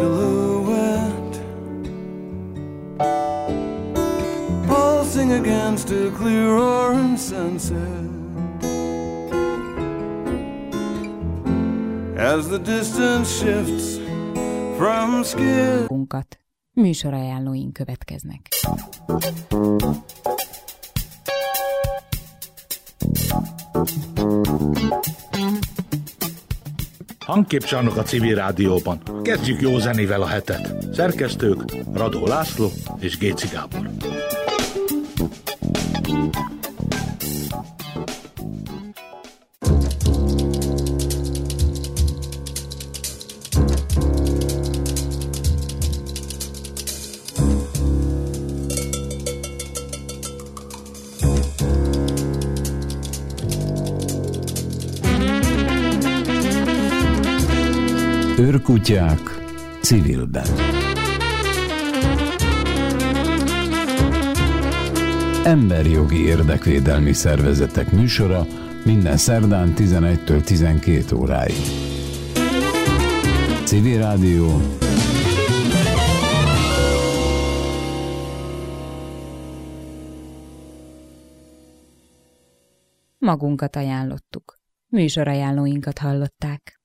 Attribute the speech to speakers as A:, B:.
A: silhouette, pulsing against a clear orange sunset. As the distance shifts from skin.
B: Műsorajánlóink következnek.
C: Hangképcsarnok a Civil Rádióban. Kezdjük jó zenével a hetet. Szerkesztők Radó László és Géci Gábor.
D: Őrkutyák civilben. Emberjogi érdekvédelmi szervezetek műsora minden szerdán 11-től 12 óráig. Civil Rádió.
B: Magunkat ajánlottuk. Műsorajánlóinkat hallották.